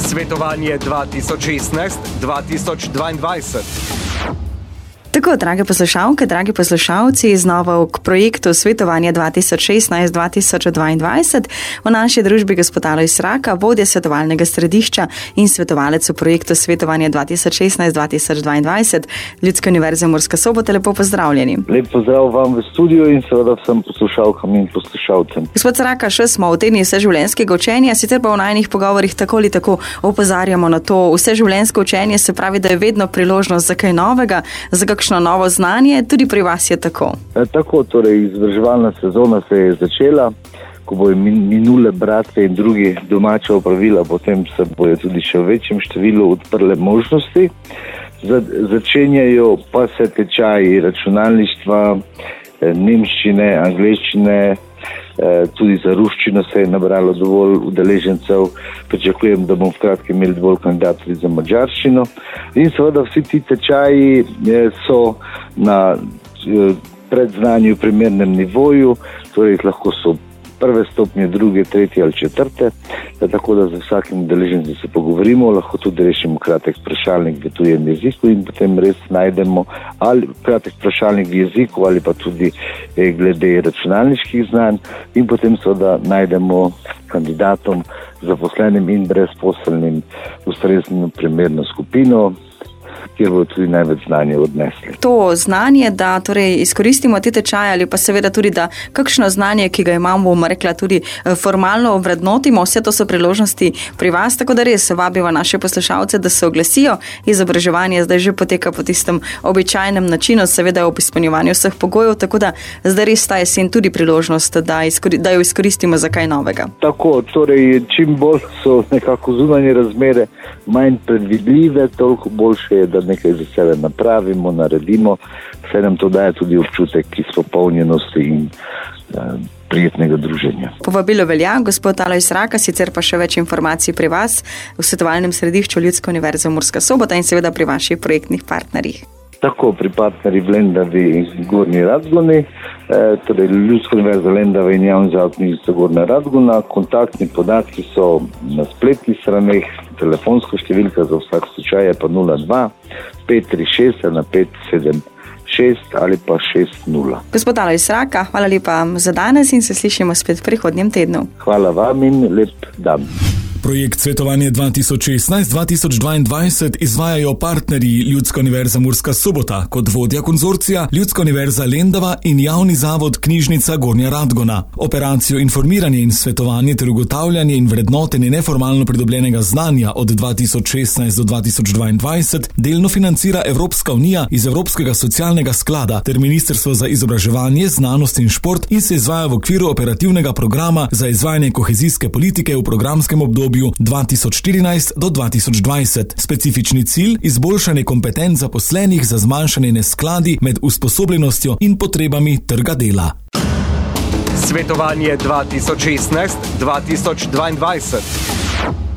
Svetovanje 2016-2022. Tako, drage poslušalke, dragi poslušalci, znova k projektu Svetovanje 2016-2022. V naši družbi gospod Alojz Raka, vodja svetovalnega središča in svetovalec v projektu Svetovanje 2016-2022, Ljudske univerze Murska Sobota. Lepo pozdravljeni. Lep pozdrav vam v studiu in seveda vsem poslušalkam in poslušalcem. Gospod Raka, še smo v tedni vseživljenjskega učenja, sicer pa v najnih pogovorih tako ali tako opozarjamo na to. Vseživljenjsko učenje se pravi, da je vedno priložnost za kaj novega, za kakšno novo znanje, tudi pri vas je tako. Tako, torej izobraževalna sezona se je začela, ko bojo minule bratve in drugi domača opravila, potem se bojo tudi še v večjem številu odprle možnosti. Začenjajo pa se tečaji računalništva, nemščine, angleščine, tudi za ruščino se je nabralo dovolj udeležencev. Pričakujem, da bomo v kratkem imeli dovolj kandidatov za madžarščino. In seveda vsi ti tečaji so na predznanju primernem nivoju, torej lahko so prve stopnje, druge, tretje ali četrte, tako da z vsakim udeležencem se pogovorimo, lahko tudi rešimo kratek vprašalnik v tujem jeziku in potem res najdemo ali kratek vprašalnik v jeziku ali pa tudi glede računalniških znanj in potem seveda najdemo kandidatom, zaposlenim in brezposelnim ustrezno primerno skupino, kjer bo tudi največ znanja odnesli. To znanje, da torej izkoristimo te tečaje ali pa seveda tudi, da kakšno znanje, ki ga imamo, bomo rekla, tudi formalno ovrednotimo, vse to so priložnosti pri vas, tako da res vabimo naše poslušalce, da se oglasijo. Izobraževanje zdaj že poteka po tistem običajnem načinu, seveda ob izpolnjevanju vseh pogojev, tako da zdaj res ta jesen tudi priložnost, da jo izkoristimo za kaj novega. Tako, torej čim bolj so nekako zunanje razmere manj predvidljive, toliko boljše je, da nekaj za sebe napravimo, naredimo, vse nam to daje tudi občutek izpopolnjenosti in prijetnega druženja. Povabilo velja, gospod Alojz Raka, sicer pa še več informacij pri vas v svetovalnem središču Ljudske univerze Murska Sobota in seveda pri vaših projektnih partnerjih. Tako, pri partnerji v Lendavi in Gornji Radgoni, torej Ljudska univerza Lendava in javni zavod knjižnica Gornja Radgona. Kontaktni podatki so na spletnih straneh, telefonska številka za vsak slučaj je pa 02 536 576 ali pa 60. Gospod Alojz Raka, hvala lepa za danes in se slišimo spet v prihodnjem tednu. Hvala vam in lep dan. Projekt Svetovanje 2016-2022 izvajajo partnerji Ljudska univerza Murska Sobota kot vodja konzorcija, Ljudska univerza Lendava in javni zavod knjižnica Gornja Radgona. Operacijo informiranje in svetovanje ter ugotavljanje in vrednotenje neformalno pridobljenega znanja od 2016 do 2022 delno financira Evropska unija iz Evropskega socialnega sklada ter Ministrstvo za izobraževanje, znanost in šport in se izvaja v okviru operativnega programa za izvajanje kohezijske politike v programskem obdobju 2014 do 2020. Specifični cilj: izboljšanje kompetenc zaposlenih za zmanjšanje neskladij med usposobljenostjo in potrebami trga dela. Svetovanje 2016-2022.